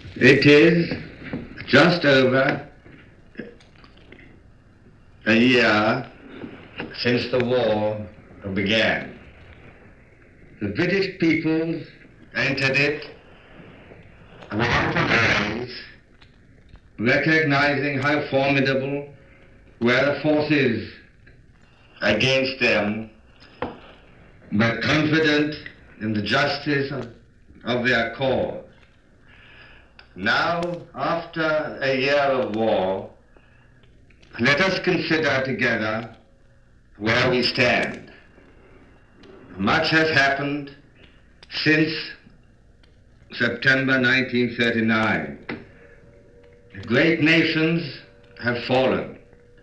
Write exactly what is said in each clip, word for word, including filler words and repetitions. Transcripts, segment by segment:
It is just over a year since the war began. The British peoples entered it without delays, recognizing how formidable were the forces against them, but confident in the justice of, of their cause. Now, after a year of war, let us consider together where we stand. Much has happened since September nineteen thirty-nine. Great nations have fallen.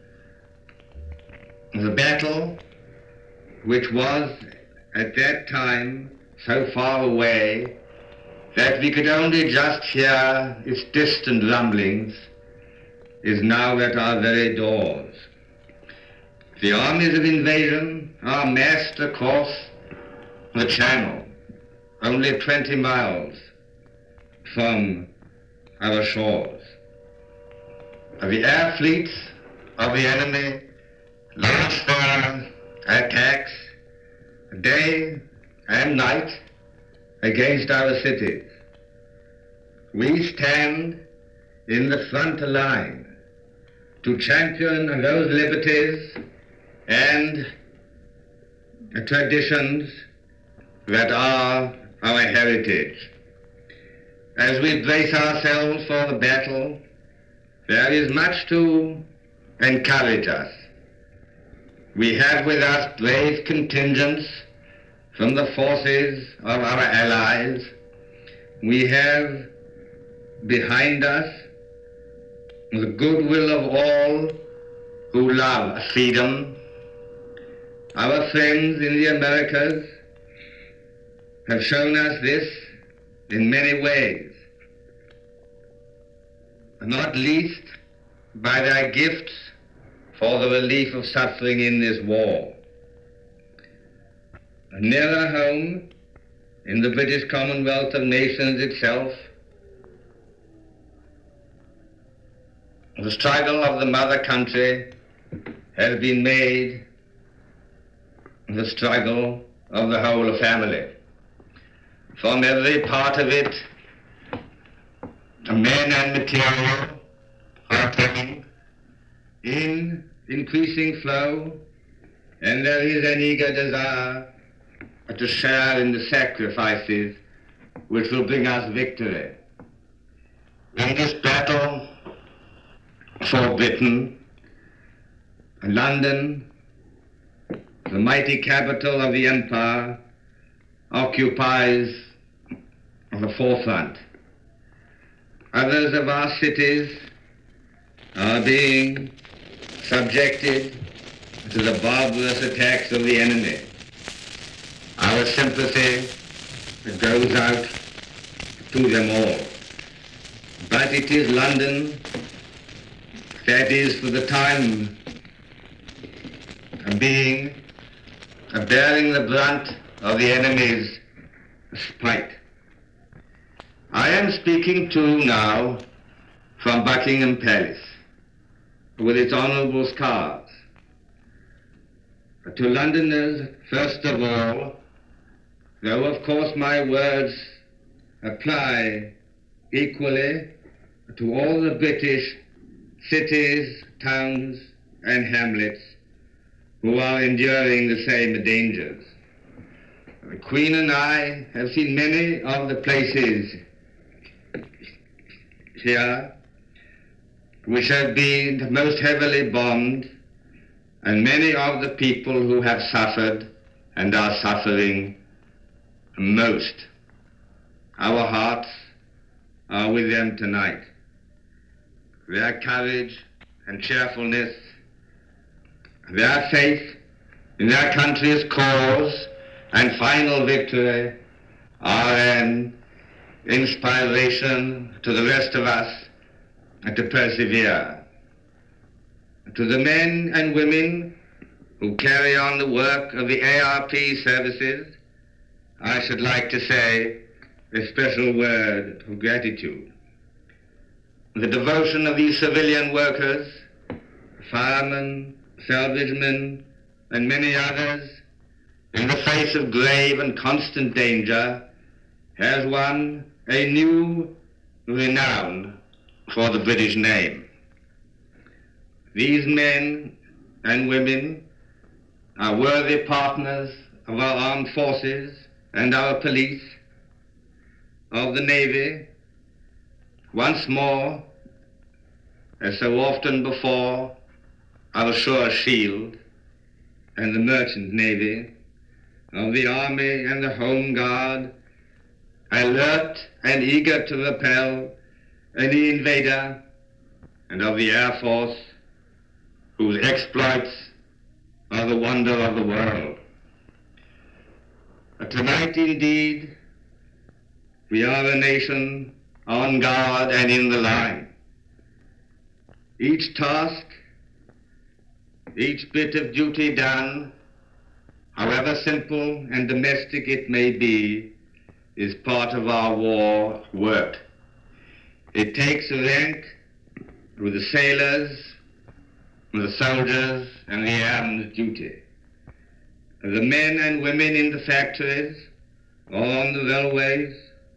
The battle, which was at that time so far away that we could only just hear its distant rumblings, is now at our very doors. The armies of invasion are massed across the Channel, only twenty miles from our shores. The air fleets of the enemy launch their attacks day and night against our cities. We stand in the front line to champion those liberties and traditions that are our heritage. As we brace ourselves for the battle, there is much to encourage us. We have with us brave contingents from the forces of our allies. We have behind us the goodwill of all who love freedom. Our friends in the Americas have shown us this in many ways, not least by their gifts for the relief of suffering in this war. Nearer home, in the British Commonwealth of Nations itself, the struggle of the mother country has been made the struggle of the whole family. From every part of it, men and material are coming in increasing flow, and there is an eager desire to share in the sacrifices which will bring us victory. In this battle for Britain, London, the mighty capital of the empire, occupies the forefront. Others of our cities are being subjected to the barbarous attacks of the enemy. Our sympathy goes out to them all. But it is London that is for the time being bearing the brunt of the enemy's spite. I am speaking to you now from Buckingham Palace, with its honourable scars. To Londoners, first of all, though of course my words apply equally to all the British cities, towns, and hamlets who are enduring the same dangers. The Queen and I have seen many of the places here which have been most heavily bombed, and many of the people who have suffered and are suffering most. Our hearts are with them tonight. Their courage and cheerfulness, their faith in their country's cause and final victory are an inspiration to the rest of us to persevere. To the men and women who carry on the work of the A R P services, I should like to say a special word of gratitude. the devotion of these civilian workers, firemen, salvagemen, and many others, in the face of grave and constant danger, has won a new renown for the British name. These men and women are worthy partners of our armed forces and our police, of the Navy. Once more, as so often before, our sure shield, and the Merchant Navy, of the Army and the Home Guard, alert and eager to repel any invader, and of the Air Force, whose exploits are the wonder of the world. But tonight, indeed, we are a nation on guard and in the line. Each task, each bit of duty done, however simple and domestic it may be, is part of our war work. It takes rank with the sailors, with the soldiers, and the airmen's duty. The men and women in the factories or on the railways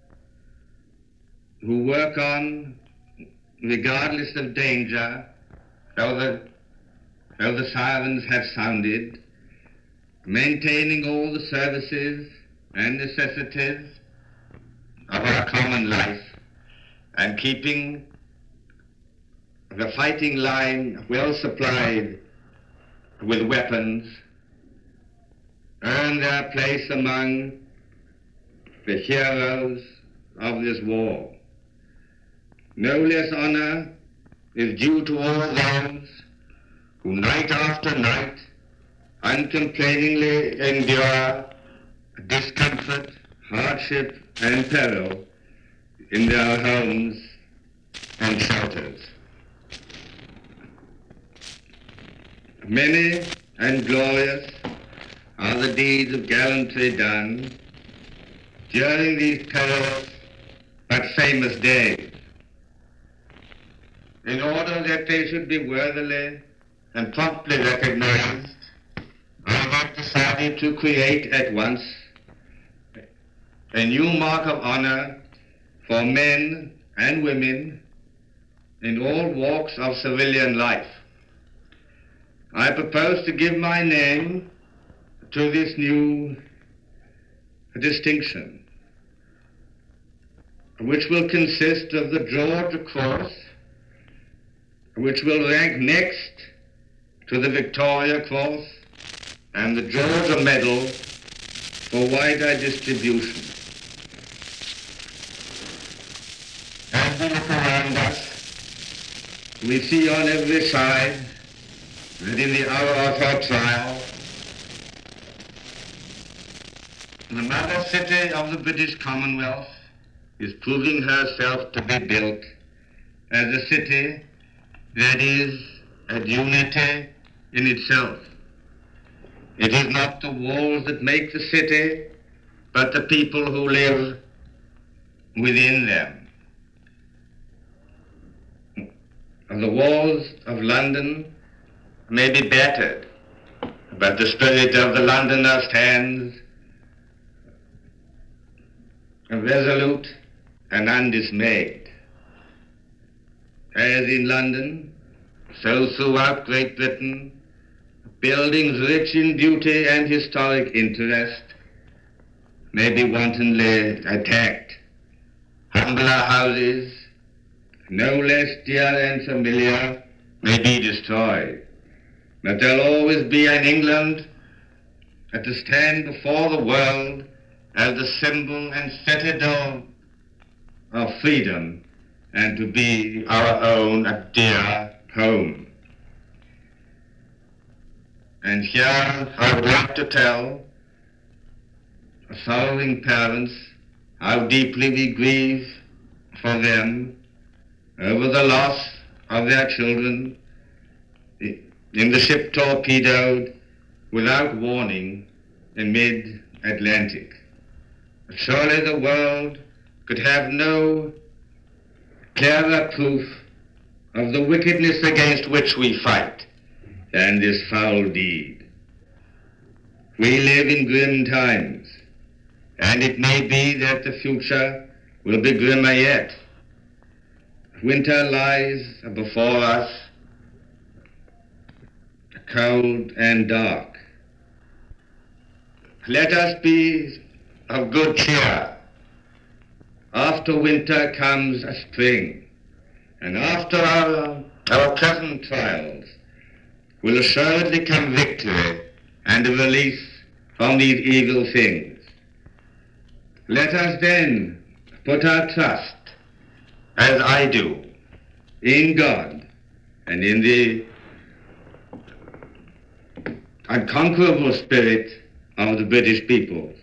who work on, regardless of danger, though the, though the sirens have sounded, maintaining all the services and necessities of our common life, and keeping the fighting line well supplied with weapons, earn their place among the heroes of this war. No less honor is due to all those who night after night uncomplainingly endure discomfort, hardship, and peril in their homes and shelters. Many and glorious are the deeds of gallantry done during these perilous but famous days. In order that they should be worthily and promptly recognized, I have decided to create at once a new mark of honor for men and women in all walks of civilian life. I propose to give my name to this new distinction, which will consist of the George Cross, which will rank next to the Victoria Cross and the Georgia Medal for wider distribution. As we look around us, we see on every side that in the hour of our trial, the mother city of the British Commonwealth is proving herself to be built as a city that is a unity in itself. It is not the walls that make the city, but the people who live within them. The walls of London may be battered, but the spirit of the Londoner stands resolute and undismayed. As in London, so throughout Great Britain, buildings rich in beauty and historic interest may be wantonly attacked. Humbler houses, no less dear and familiar, may be destroyed. But there'll always be an England that to stand before the world as the symbol and citadel of freedom and to be our own dear home. And here I would like to tell sorrowing parents how deeply we grieve for them over the loss of their children in the ship torpedoed without warning in mid-Atlantic. Surely the world could have no clearer proof of the wickedness against which we fight than this foul deed. We live in grim times, and it may be that the future will be grimmer yet. Winter lies before us, cold and dark. Let us be of good cheer. After winter comes a spring, and after our, our present trials will assuredly come victory and a release from these evil things. Let us then put our trust, as I do, in God and in the unconquerable spirit of the British people.